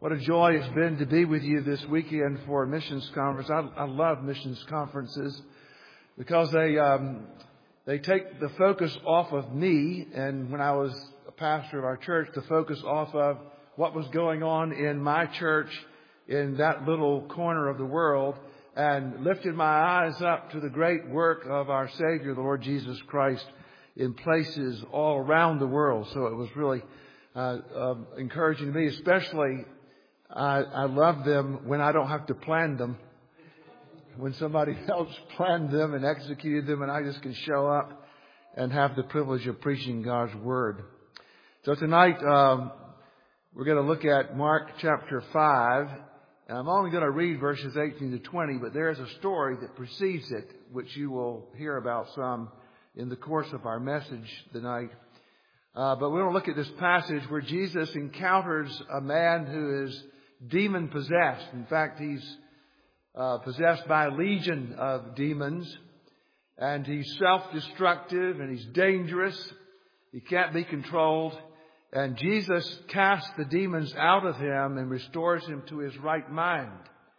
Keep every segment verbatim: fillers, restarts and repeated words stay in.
What a joy it's been to be with you this weekend for a missions conference. I, I love missions conferences because they um, they take the focus off of me, and when I was a pastor of our church, the focus off of what was going on in my church in that little corner of the world, and lifted my eyes up to the great work of our Savior, the Lord Jesus Christ, in places all around the world. So it was really uh, uh, encouraging to me, especially I, I love them when I don't have to plan them. When somebody else planned them and executed them and I just can show up and have the privilege of preaching God's Word. So tonight um, we're going to look at Mark chapter five. And I'm only going to read verses eighteen to twenty, but there is a story that precedes it, which you will hear about some in the course of our message tonight. Uh, but we're going to look at this passage where Jesus encounters a man who is demon-possessed. In fact, he's uh, possessed by a legion of demons, and he's self-destructive, and he's dangerous. He can't be controlled. And Jesus casts the demons out of him and restores him to his right mind.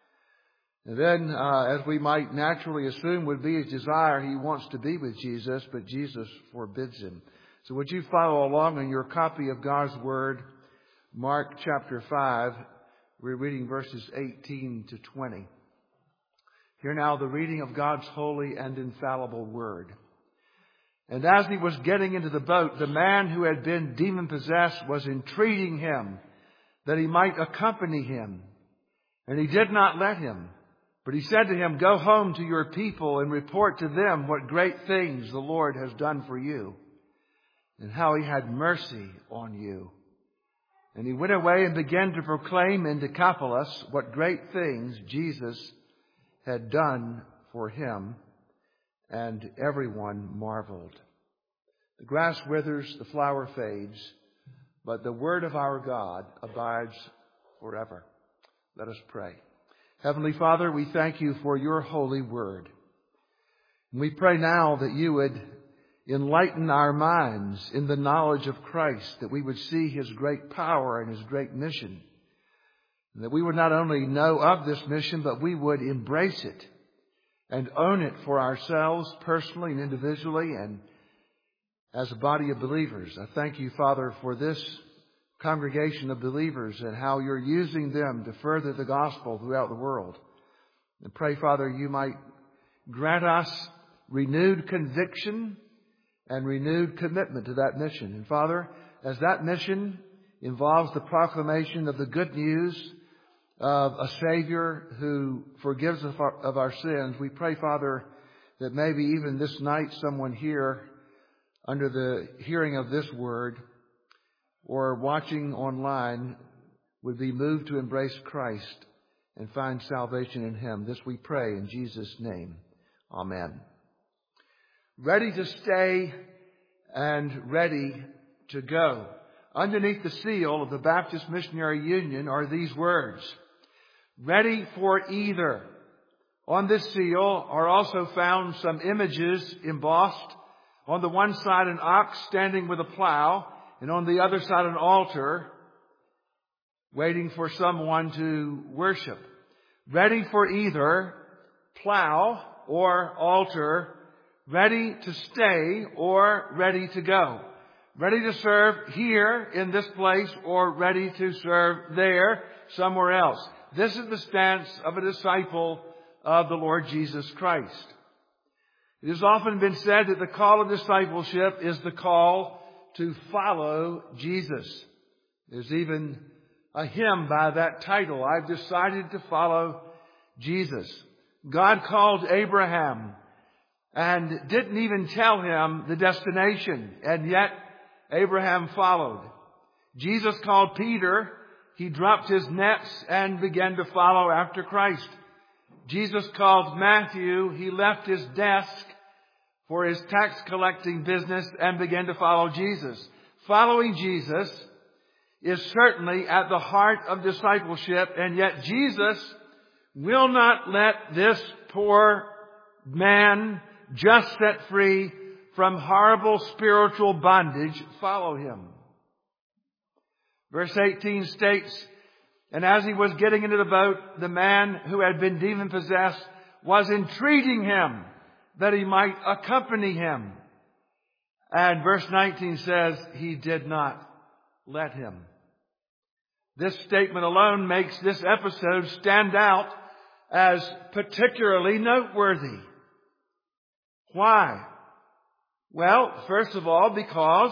And then, uh, as we might naturally assume would be his desire, he wants to be with Jesus, but Jesus forbids him. So would you follow along in your copy of God's Word, Mark chapter five. We're reading verses eighteen to twenty. Hear now the reading of God's holy and infallible Word. And as he was getting into the boat, the man who had been demon-possessed was entreating him that he might accompany him. And he did not let him. But he said to him, "Go home to your people and report to them what great things the Lord has done for you, and how he had mercy on you." And he went away and began to proclaim in Decapolis what great things Jesus had done for him. And everyone marveled. The grass withers, the flower fades, but the word of our God abides forever. Let us pray. Heavenly Father, we thank you for your holy word. And we pray now that you would enlighten our minds in the knowledge of Christ, that we would see his great power and his great mission. And that we would not only know of this mission, but we would embrace it and own it for ourselves personally and individually and as a body of believers. I thank you, Father, for this congregation of believers and how you're using them to further the gospel throughout the world. And pray, Father, you might grant us renewed conviction and renewed commitment to that mission. And Father, as that mission involves the proclamation of the good news of a Savior who forgives us of our sins, we pray, Father, that maybe even this night someone here under the hearing of this word or watching online would be moved to embrace Christ and find salvation in him. This we pray in Jesus' name. Amen. Ready to stay and ready to go. Underneath the seal of the Baptist Missionary Union are these words: ready for either. On this seal are also found some images embossed. On the one side, an ox standing with a plow, and on the other side, an altar waiting for someone to worship. Ready for either plow or altar, ready to stay or ready to go. Ready to serve here in this place or ready to serve there somewhere else. This is the stance of a disciple of the Lord Jesus Christ. It has often been said that the call of discipleship is the call to follow Jesus. There's even a hymn by that title, I've decided to follow Jesus. God called Abraham and didn't even tell him the destination, and yet Abraham followed. Jesus called Peter. He dropped his nets and began to follow after Christ. Jesus called Matthew. He left his desk for his tax collecting business and began to follow Jesus. Following Jesus is certainly at the heart of discipleship, and yet Jesus will not let this poor man, just set free from horrible spiritual bondage, follow him. Verse eighteen states, And as he was getting into the boat, the man who had been demon-possessed was entreating him that he might accompany him. And verse nineteen says, he did not let him. This statement alone makes this episode stand out as particularly noteworthy. Why? Well, first of all, because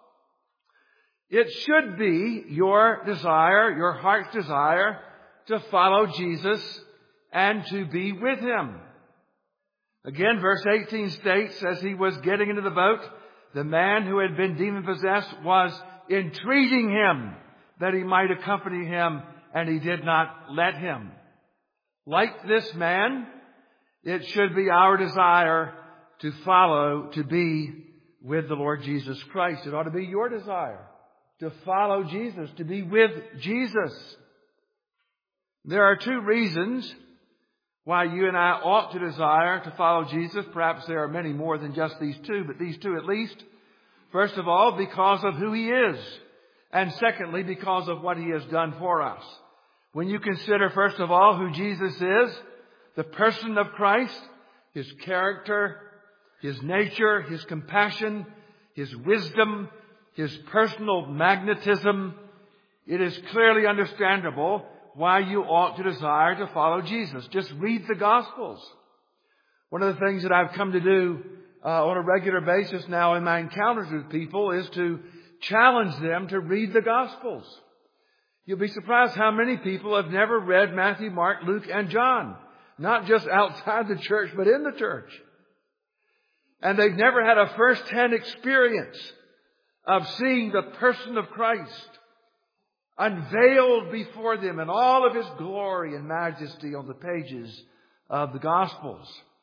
it should be your desire, your heart's desire, to follow Jesus and to be with Him. Again, verse eighteen states, as he was getting into the boat, the man who had been demon-possessed was entreating him that he might accompany him, and he did not let him. Like this man, it should be our desire to follow, to be with the Lord Jesus Christ. It ought to be your desire to follow Jesus, to be with Jesus. There are two reasons why you and I ought to desire to follow Jesus. Perhaps there are many more than just these two, but these two at least. First of all, because of who He is. And secondly, because of what He has done for us. When you consider, first of all, who Jesus is, the person of Christ, His character, His nature, His compassion, His wisdom, His personal magnetism, it is clearly understandable why you ought to desire to follow Jesus. Just read the Gospels. One of the things that I've come to do uh, on a regular basis now in my encounters with people is to challenge them to read the Gospels. You'll be surprised how many people have never read Matthew, Mark, Luke, and John. Not just outside the church, but in the church. And they've never had a first-hand experience of seeing the person of Christ unveiled before them in all of His glory and majesty on the pages of the Gospels.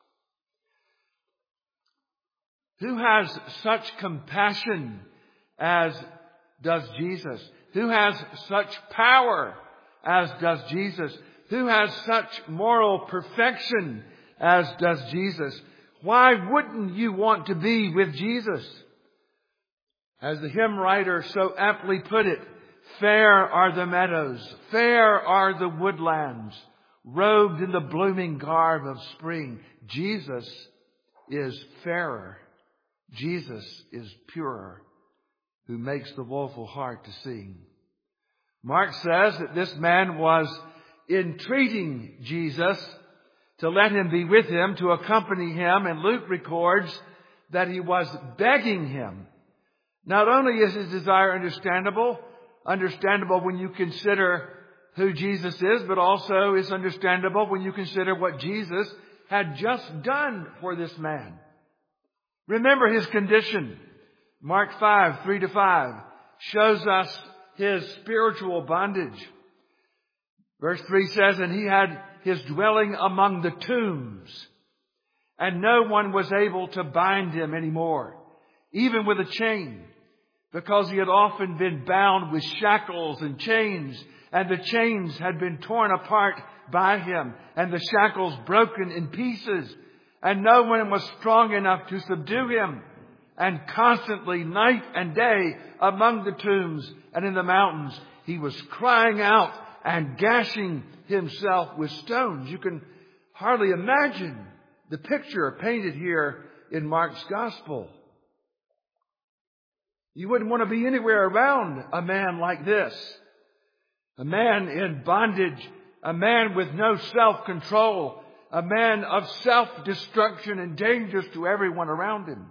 Who has such compassion as does Jesus? Who has such power as does Jesus? Who has such moral perfection as does Jesus? Why wouldn't you want to be with Jesus? As the hymn writer so aptly put it, fair are the meadows, fair are the woodlands, robed in the blooming garb of spring. Jesus is fairer. Jesus is purer, who makes the woeful heart to sing. Mark says that this man was entreating Jesus to let him be with him, to accompany him, and Luke records that he was begging him. Not only is his desire understandable, understandable when you consider who Jesus is, but also is understandable when you consider what Jesus had just done for this man. Remember his condition. Mark five, three to five shows us his spiritual bondage. Verse three says, and he had his dwelling among the tombs, and no one was able to bind him anymore, even with a chain, because he had often been bound with shackles and chains, and the chains had been torn apart by him, and the shackles broken in pieces, and no one was strong enough to subdue him. And constantly, night and day, among the tombs and in the mountains, he was crying out and gashing himself with stones. You can hardly imagine the picture painted here in Mark's Gospel. You wouldn't want to be anywhere around a man like this. A man in bondage, a man with no self-control, a man of self-destruction and dangerous to everyone around him.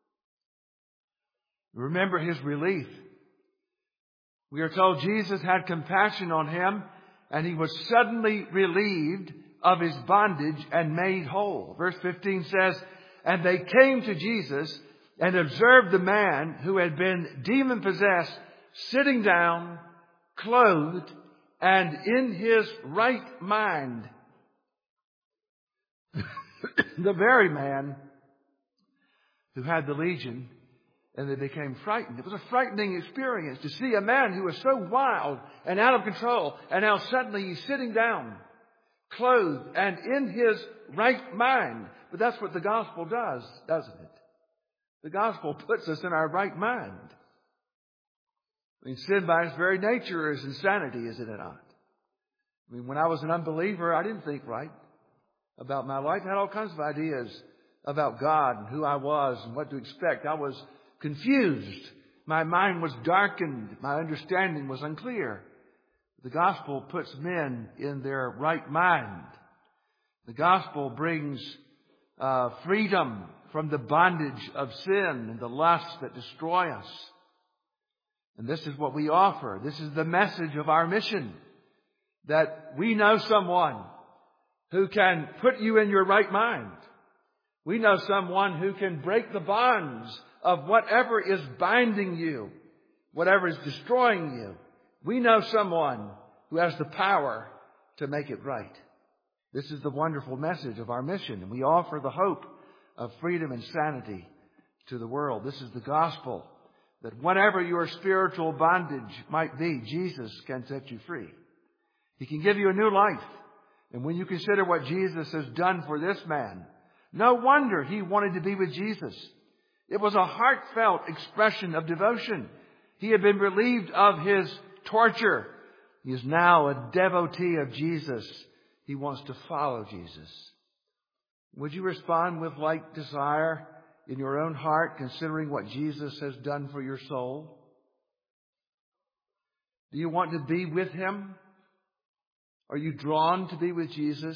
Remember his relief. We are told Jesus had compassion on him, and he was suddenly relieved of his bondage and made whole. Verse fifteen says, and they came to Jesus and observed the man who had been demon-possessed sitting down, clothed, and in his right mind. The very man who had the legion. And they became frightened. It was a frightening experience to see a man who was so wild and out of control. And now suddenly he's sitting down, clothed, and in his right mind. But that's what the gospel does, doesn't it? The gospel puts us in our right mind. I mean, sin by its very nature is insanity, isn't it not? I mean, when I was an unbeliever, I didn't think right about my life. I had all kinds of ideas about God and who I was and what to expect. I was confused. My mind was darkened. My understanding was unclear. The gospel puts men in their right mind. The gospel brings uh, freedom from the bondage of sin and the lusts that destroy us. And this is what we offer. This is the message of our mission, that we know someone who can put you in your right mind. We know someone who can break the bonds of whatever is binding you, whatever is destroying you. We know someone who has the power to make it right. This is the wonderful message of our mission, and we offer the hope of freedom and sanity to the world. This is the gospel, that whatever your spiritual bondage might be, Jesus can set you free. He can give you a new life. And when you consider what Jesus has done for this man, no wonder he wanted to be with Jesus. It was a heartfelt expression of devotion. He had been relieved of his torture. He is now a devotee of Jesus. He wants to follow Jesus. Would you respond with like desire in your own heart, considering what Jesus has done for your soul? Do you want to be with Him? Are you drawn to be with Jesus?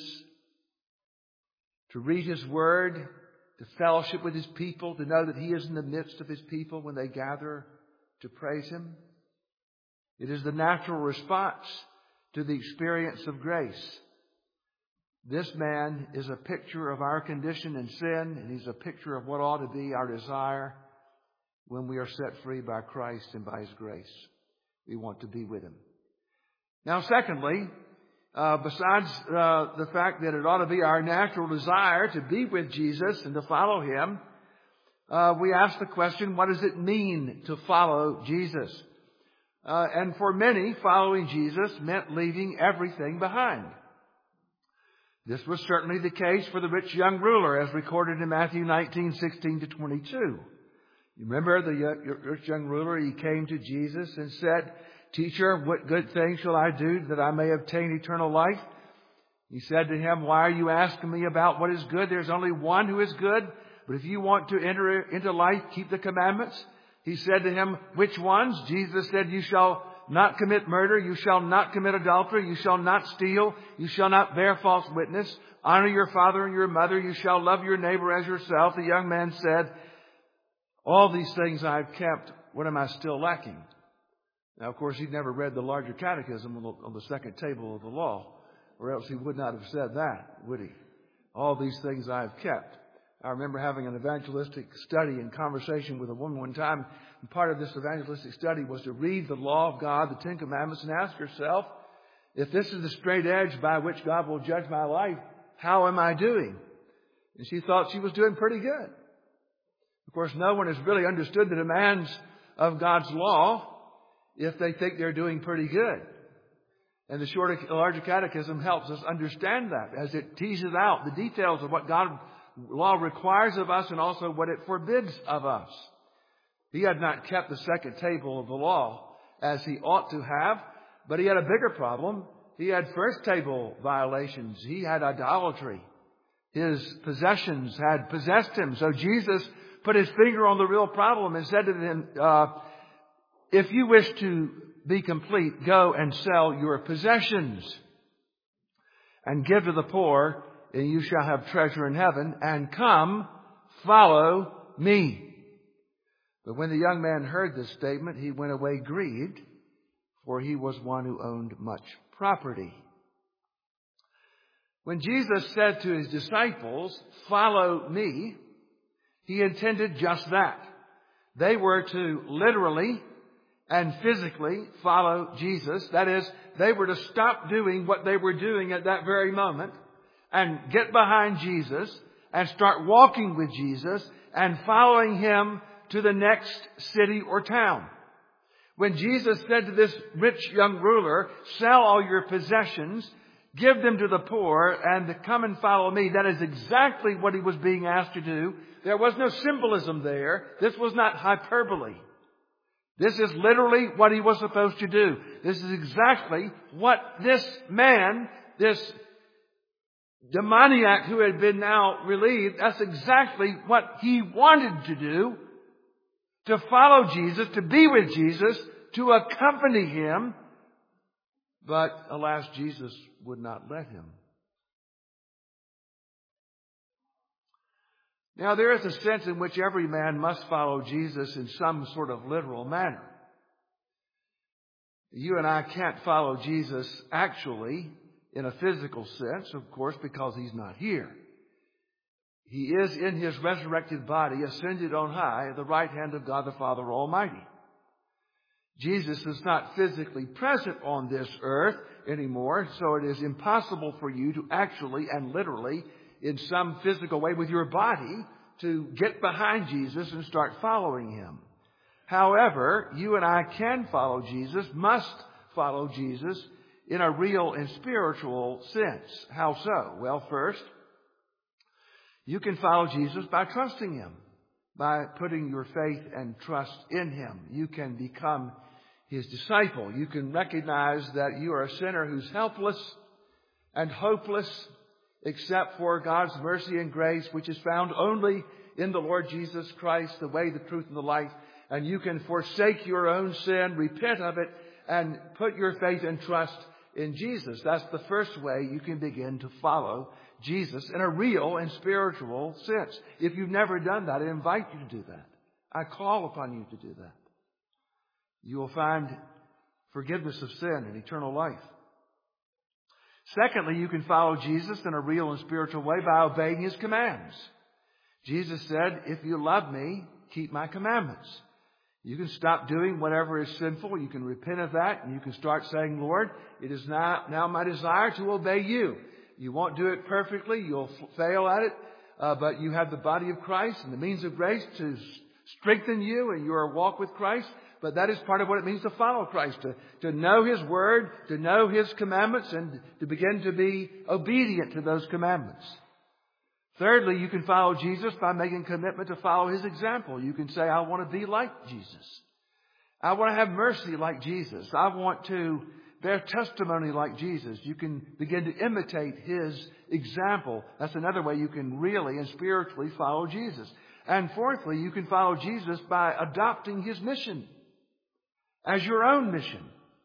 To read His Word, to fellowship with His people, to know that He is in the midst of His people when they gather to praise Him? It is the natural response to the experience of grace. This man is a picture of our condition in sin, and he's a picture of what ought to be our desire when we are set free by Christ and by His grace. We want to be with Him. Now, secondly, uh, besides uh, the fact that it ought to be our natural desire to be with Jesus and to follow Him, uh, we ask the question, what does it mean to follow Jesus? Uh, and for many, following Jesus meant leaving everything behind. This was certainly the case for the rich young ruler, as recorded in Matthew nineteen, sixteen to twenty-two. You remember the rich young ruler, he came to Jesus and said, "Teacher, what good thing shall I do that I may obtain eternal life?" He said to him, "Why are you asking me about what is good? There's only one who is good. But if you want to enter into life, keep the commandments." He said to him, "Which ones?" Jesus said, "You shall not commit murder. You shall not commit adultery. You shall not steal. You shall not bear false witness. Honor your father and your mother. You shall love your neighbor as yourself." The young man said, "All these things I've kept. What am I still lacking?" Now, of course, he'd never read the larger catechism on the second table of the law, or else he would not have said that, would he? All these things I've kept. I remember having an evangelistic study and conversation with a woman one time. And part of this evangelistic study was to read the law of God, the Ten Commandments, and ask herself, if this is the straight edge by which God will judge my life, how am I doing? And she thought she was doing pretty good. Of course, no one has really understood the demands of God's law if they think they're doing pretty good. And the shorter, larger catechism helps us understand that as it teases out the details of what God's law requires of us and also what it forbids of us. He had not kept the second table of the law as he ought to have, but he had a bigger problem. He had first table violations. He had idolatry. His possessions had possessed him. So Jesus put his finger on the real problem and said to them, uh, if you wish to be complete, go and sell your possessions and give to the poor, and you shall have treasure in heaven, and come, follow me. But when the young man heard this statement, he went away grieved, for he was one who owned much property. When Jesus said to his disciples, "Follow me," he intended just that. They were to literally and physically follow Jesus. That is, they were to stop doing what they were doing at that very moment and get behind Jesus and start walking with Jesus and following Him to the next city or town. When Jesus said to this rich young ruler, "Sell all your possessions, give them to the poor, and to come and follow me," that is exactly what he was being asked to do. There was no symbolism there. This was not hyperbole. This is literally what he was supposed to do. This is exactly what this man, this demoniac who had been now relieved, that's exactly what he wanted to do. To follow Jesus, to be with Jesus, to accompany him. But alas, Jesus would not let him. Now, there is a sense in which every man must follow Jesus in some sort of literal manner. You and I can't follow Jesus actually in a physical sense, of course, because he's not here. He is in his resurrected body, ascended on high at the right hand of God the Father Almighty. Jesus is not physically present on this earth anymore, so it is impossible for you to actually and literally, in some physical way with your body, to get behind Jesus and start following him. However, you and I can follow Jesus, must follow Jesus in a real and spiritual sense. How so? Well, first, you can follow Jesus by trusting him, by putting your faith and trust in him. You can become his disciple. You can recognize that you are a sinner who's helpless and hopeless except for God's mercy and grace, which is found only in the Lord Jesus Christ, the way, the truth, and the life. And you can forsake your own sin, repent of it, and put your faith and trust in Jesus. That's the first way you can begin to follow Jesus in a real and spiritual sense. If you've never done that, I invite you to do that. I call upon you to do that. You will find forgiveness of sin and eternal life. Secondly, you can follow Jesus in a real and spiritual way by obeying his commands. Jesus said, if you love me, keep my commandments. You can stop doing whatever is sinful. You can repent of that, and you can start saying, Lord, it is now, now my desire to obey you. You won't do it perfectly. You'll fail at it. Uh, but you have the body of Christ and the means of grace to strengthen you in your walk with Christ. But that is part of what it means to follow Christ, to, to know his word, to know his commandments, and to begin to be obedient to those commandments. Thirdly, you can follow Jesus by making a commitment to follow his example. You can say, I want to be like Jesus. I want to have mercy like Jesus. I want to bear testimony like Jesus. You can begin to imitate his example. That's another way you can really and spiritually follow Jesus. And fourthly, you can follow Jesus by adopting his mission as your own mission.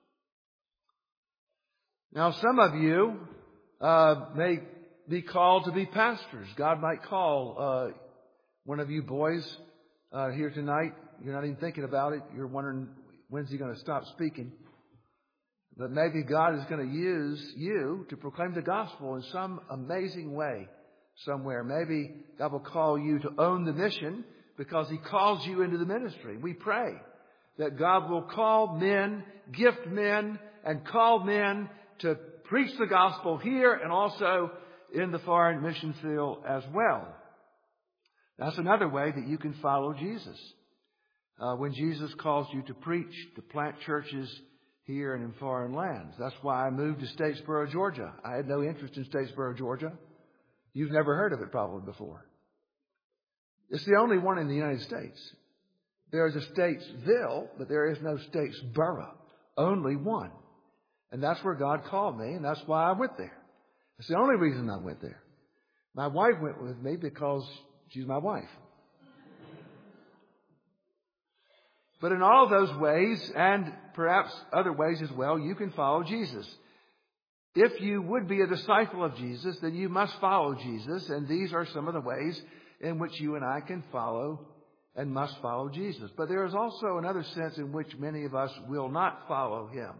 Now, some of you uh, may be called to be pastors. God might call uh, one of you boys uh, here tonight. You're not even thinking about it. You're wondering, when's he going to stop speaking? But maybe God is going to use you to proclaim the gospel in some amazing way somewhere. Maybe God will call you to own the mission because he calls you into the ministry. We pray that God will call men, gift men, and call men to preach the gospel here and also in the foreign mission field as well. That's another way that you can follow Jesus. Uh, when Jesus calls you to preach, to plant churches here and in foreign lands. That's why I moved to Statesboro, Georgia. I had no interest in Statesboro, Georgia. You've never heard of it probably before. It's the only one in the United States. There is a Statesville, but there is no Statesboro. Only one. And that's where God called me, and that's why I went there. That's the only reason I went there. My wife went with me because she's my wife. But in all of those ways, and perhaps other ways as well, you can follow Jesus. If you would be a disciple of Jesus, then you must follow Jesus. And these are some of the ways in which you and I can follow and must follow Jesus. But there is also another sense in which many of us will not follow him.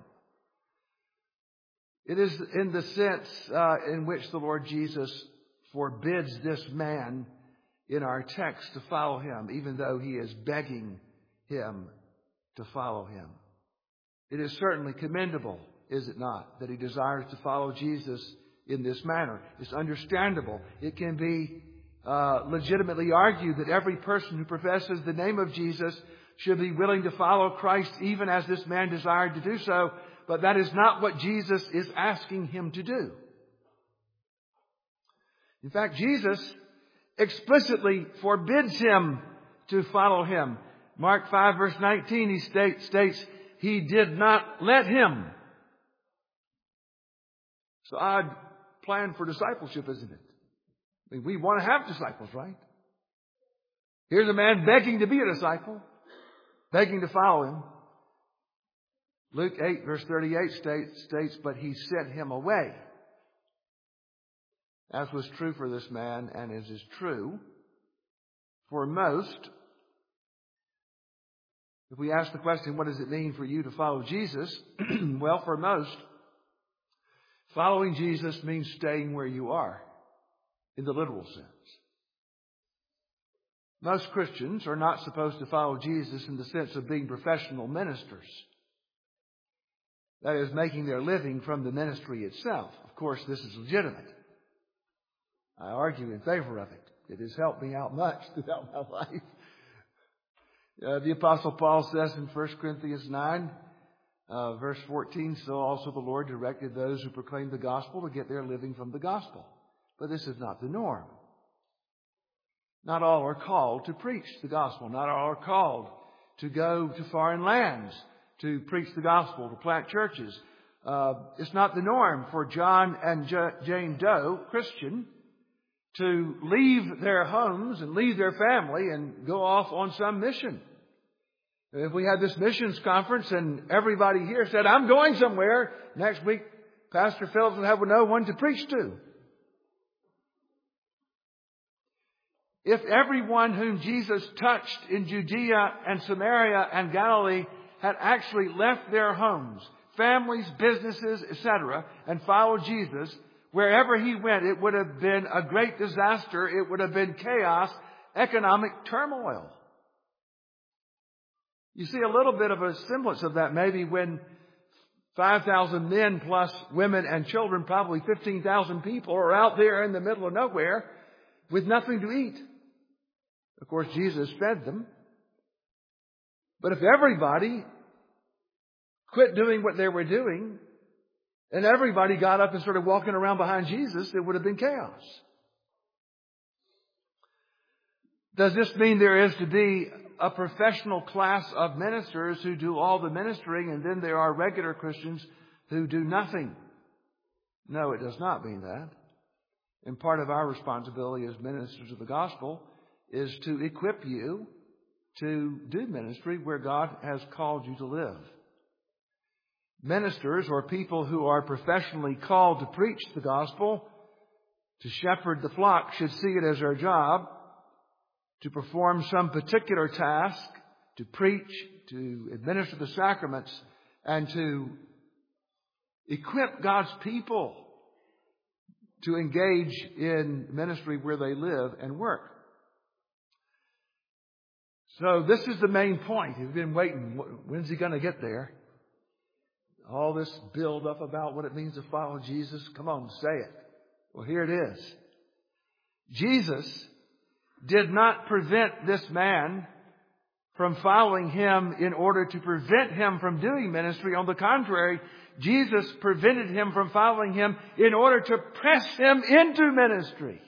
It is in the sense uh, in which the Lord Jesus forbids this man in our text to follow him, even though he is begging him to follow him. It is certainly commendable, is it not, that he desires to follow Jesus in this manner. It's understandable. It can be uh, legitimately argued that every person who professes the name of Jesus should be willing to follow Christ even as this man desired to do so. But that is not what Jesus is asking him to do. In fact, Jesus explicitly forbids him to follow him. Mark five verse nineteen, he state, states, he did not let him. So odd plan for discipleship, isn't it? I mean, we want to have disciples, right? Here's a man begging to be a disciple, begging to follow him. Luke eight verse thirty-eight states, states, but he sent him away. As was true for this man, and as is true for most. If we ask the question, what does it mean for you to follow Jesus? Well, for most, following Jesus means staying where you are, in the literal sense. Most Christians are not supposed to follow Jesus in the sense of being professional ministers. That is, making their living from the ministry itself. Of course, this is legitimate. I argue in favor of it. It has helped me out much throughout my life. Uh, the Apostle Paul says in First Corinthians nine, uh, verse fourteen, so also the Lord directed those who proclaim the gospel to get their living from the gospel. But this is not the norm. Not all are called to preach the gospel. Not all are called to go to foreign lands to preach the gospel, to plant churches. Uh, it's not the norm for John and J- Jane Doe, Christian, to leave their homes and leave their family and go off on some mission. If we had this missions conference and everybody here said, I'm going somewhere, next week Pastor Phillips would have no one to preach to. If everyone whom Jesus touched in Judea and Samaria and Galilee had actually left their homes, families, businesses, et cetera, and followed Jesus, wherever he went, it would have been a great disaster. It would have been chaos, economic turmoil. You see a little bit of a semblance of that maybe when five thousand men plus women and children, probably fifteen thousand people, are out there in the middle of nowhere with nothing to eat. Of course, Jesus fed them. But if everybody quit doing what they were doing, and everybody got up and started walking around behind Jesus, it would have been chaos. Does this mean there is to be a professional class of ministers who do all the ministering, and then there are regular Christians who do nothing? No, it does not mean that. And part of our responsibility as ministers of the gospel is to equip you to do ministry where God has called you to live. Ministers, or people who are professionally called to preach the gospel, to shepherd the flock, should see it as their job to perform some particular task, to preach, to administer the sacraments, and to equip God's people to engage in ministry where they live and work. So this is the main point. You've been waiting. When's he going to get there? All this build up about what it means to follow Jesus. Come on, say it. Well, here it is. Jesus did not prevent this man from following him in order to prevent him from doing ministry. On the contrary, Jesus prevented him from following him in order to press him into ministry.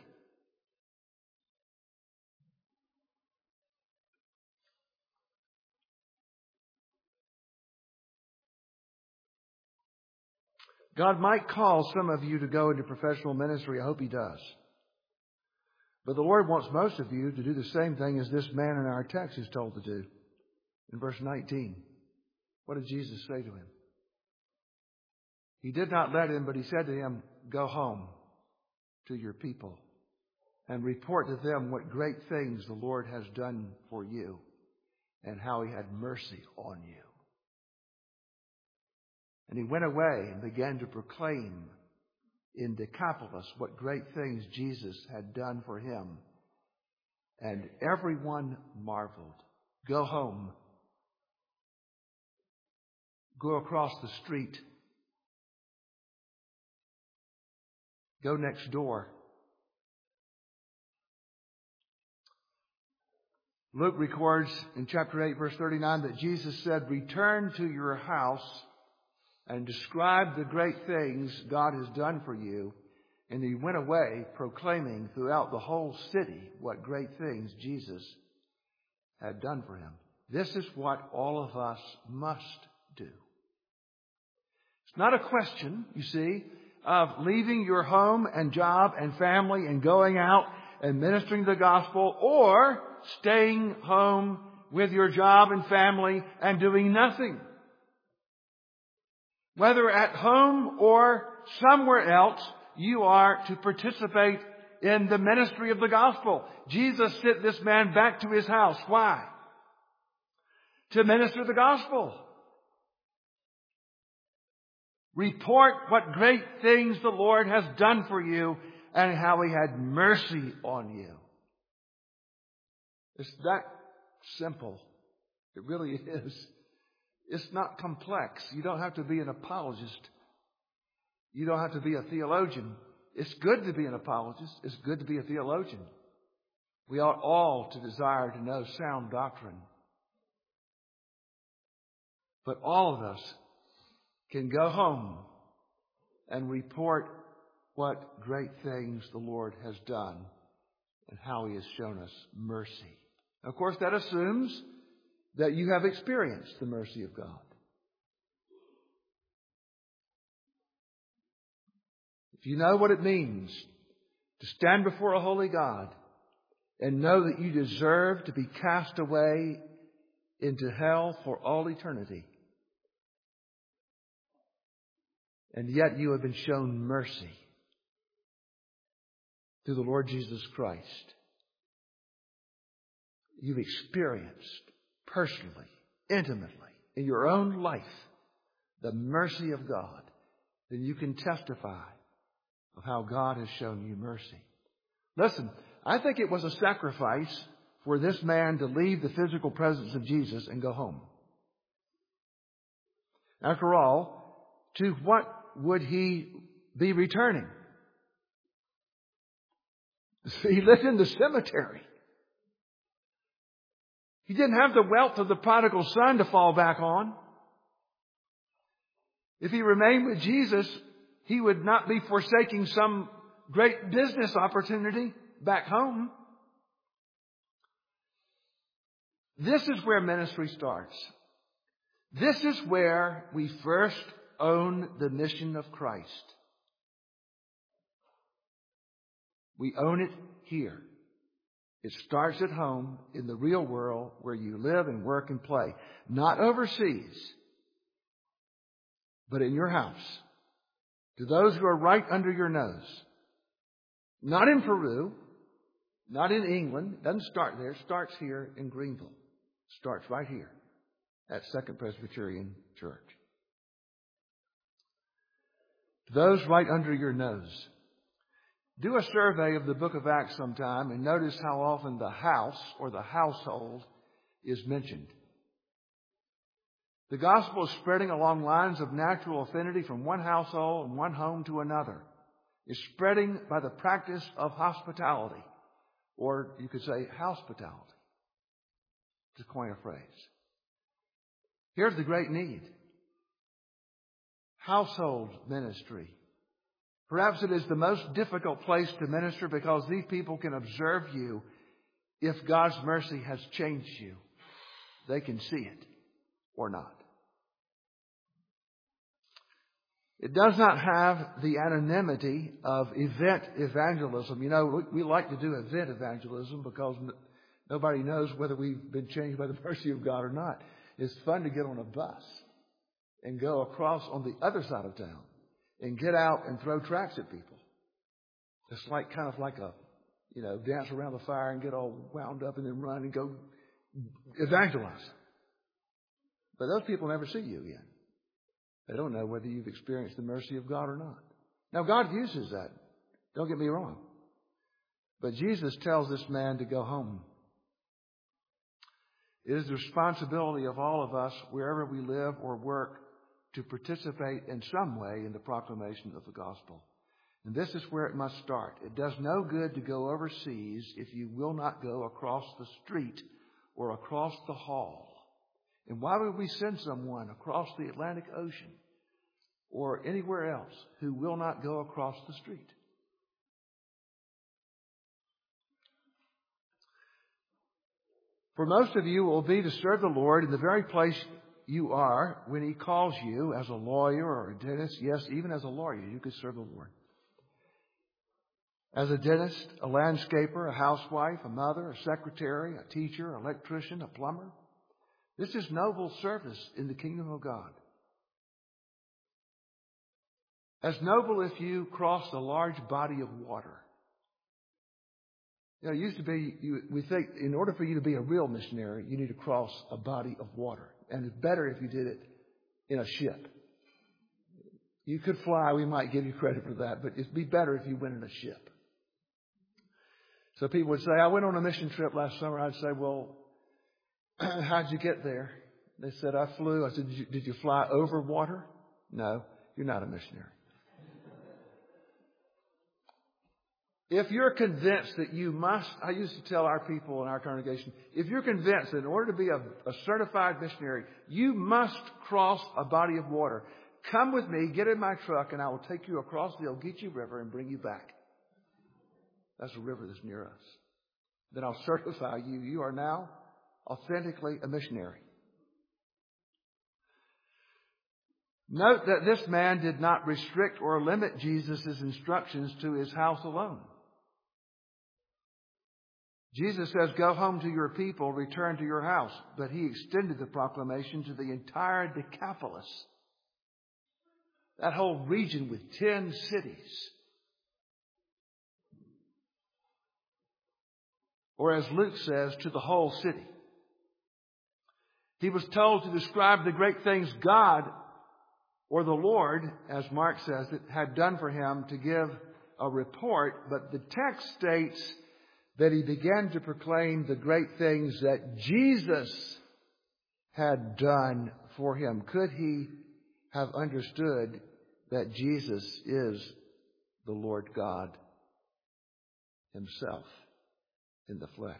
God might call some of you to go into professional ministry. I hope He does. But the Lord wants most of you to do the same thing as this man in our text is told to do. In verse nineteen, what did Jesus say to him? He did not let him, but He said to him, go home to your people and report to them what great things the Lord has done for you and how He had mercy on you. And he went away and began to proclaim in Decapolis what great things Jesus had done for him. And everyone marveled. Go home. Go across the street. Go next door. Luke records in chapter eight, verse thirty-nine, that Jesus said, return to your house and describe the great things God has done for you. And he went away proclaiming throughout the whole city what great things Jesus had done for him. This is what all of us must do. It's not a question, you see, of leaving your home and job and family and going out and ministering the gospel, or staying home with your job and family and doing nothing. Whether at home or somewhere else, you are to participate in the ministry of the gospel. Jesus sent this man back to his house. Why? To minister the gospel. Report what great things the Lord has done for you and how He had mercy on you. It's that simple. It really is. It's not complex. You don't have to be an apologist. You don't have to be a theologian. It's good to be an apologist. It's good to be a theologian. We ought all to desire to know sound doctrine. But all of us can go home and report what great things the Lord has done and how He has shown us mercy. Of course, that assumes that you have experienced the mercy of God. If you know what it means to stand before a holy God and know that you deserve to be cast away into hell for all eternity, and yet you have been shown mercy through the Lord Jesus Christ, you've experienced personally, intimately, in your own life, the mercy of God, then you can testify of how God has shown you mercy. Listen, I think it was a sacrifice for this man to leave the physical presence of Jesus and go home. After all, to what would he be returning? He lived in the cemetery. He didn't have the wealth of the prodigal son to fall back on. If he remained with Jesus, he would not be forsaking some great business opportunity back home. This is where ministry starts. This is where we first own the mission of Christ. We own it here. It starts at home in the real world where you live and work and play. Not overseas, but in your house. To those who are right under your nose. Not in Peru, not in England. It doesn't start there. It starts here in Greenville. It starts right here at Second Presbyterian Church. To those right under your nose. Do a survey of the book of Acts sometime and notice how often the house or the household is mentioned. The gospel is spreading along lines of natural affinity from one household and one home to another. It's spreading by the practice of hospitality, or you could say hospitality, to coin a phrase. Here's the great need. Household ministry. Perhaps it is the most difficult place to minister because these people can observe you if God's mercy has changed you. They can see it or not. It does not have the anonymity of event evangelism. You know, we like to do event evangelism because nobody knows whether we've been changed by the mercy of God or not. It's fun to get on a bus and go across on the other side of town and get out and throw tracts at people. It's like kind of like a, you know, dance around the fire and get all wound up and then run and go evangelize. But those people never see you again. They don't know whether you've experienced the mercy of God or not. Now, God uses that. Don't get me wrong. But Jesus tells this man to go home. It is the responsibility of all of us, wherever we live or work, to participate in some way in the proclamation of the gospel. And this is where it must start. It does no good to go overseas if you will not go across the street or across the hall. And why would we send someone across the Atlantic Ocean or anywhere else who will not go across the street? For most of you, it will be to serve the Lord in the very place you are when He calls you as a lawyer or a dentist. Yes, even as a lawyer, you could serve the Lord. As a dentist, a landscaper, a housewife, a mother, a secretary, a teacher, an electrician, a plumber. This is noble service in the kingdom of God. As noble if you crossed a large body of water. You know, it used to be, you, we think in order for you to be a real missionary, you need to cross a body of water. And it's better if you did it in a ship. You could fly, we might give you credit for that, but it'd be better if you went in a ship. So people would say, I went on a mission trip last summer. I'd say, well, how'd you get there? They said, I flew. I said, did you, did you fly over water? No, you're not a missionary. If you're convinced that you must, I used to tell our people in our congregation, if you're convinced that in order to be a, a certified missionary, you must cross a body of water, come with me, get in my truck, and I will take you across the Ogeechee River and bring you back. That's a river that's near us. Then I'll certify you. You are now authentically a missionary. Note that this man did not restrict or limit Jesus' instructions to his house alone. Jesus says, go home to your people, return to your house. But he extended the proclamation to the entire Decapolis. That whole region with ten cities. Or as Luke says, to the whole city. He was told to describe the great things God, or the Lord, as Mark says it, had done for him, to give a report. But the text states that he began to proclaim the great things that Jesus had done for him. Could he have understood that Jesus is the Lord God Himself in the flesh?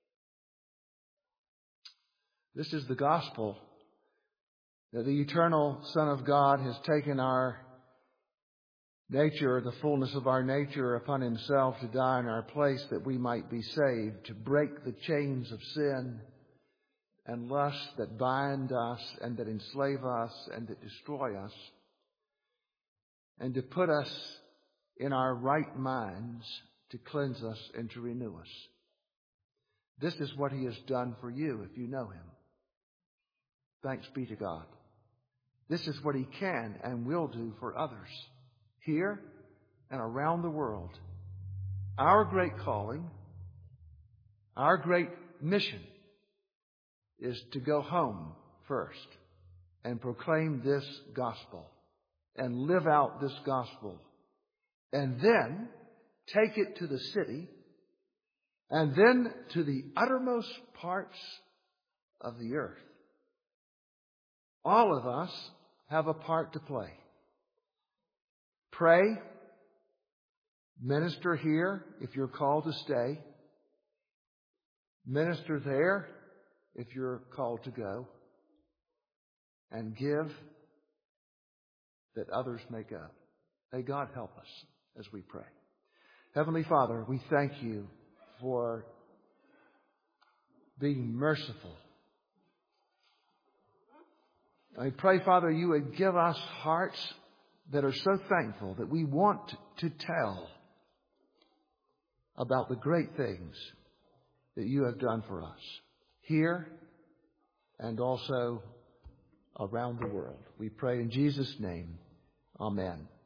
This is the gospel, that the eternal Son of God has taken our nature, the fullness of our nature, upon Himself to die in our place that we might be saved, to break the chains of sin and lust that bind us and that enslave us and that destroy us, and to put us in our right minds, to cleanse us and to renew us. This is what He has done for you if you know Him. Thanks be to God. This is what He can and will do for others, here and around the world. Our great calling, our great mission is to go home first and proclaim this gospel and live out this gospel, and then take it to the city, and then to the uttermost parts of the earth. All of us have a part to play. Pray, minister here if you're called to stay, minister there if you're called to go, and give that others may go. May God help us as we pray. Heavenly Father, we thank You for being merciful. I pray, Father, You would give us hearts that are so thankful that we want to tell about the great things that You have done for us here and also around the world. We pray in Jesus' name. Amen.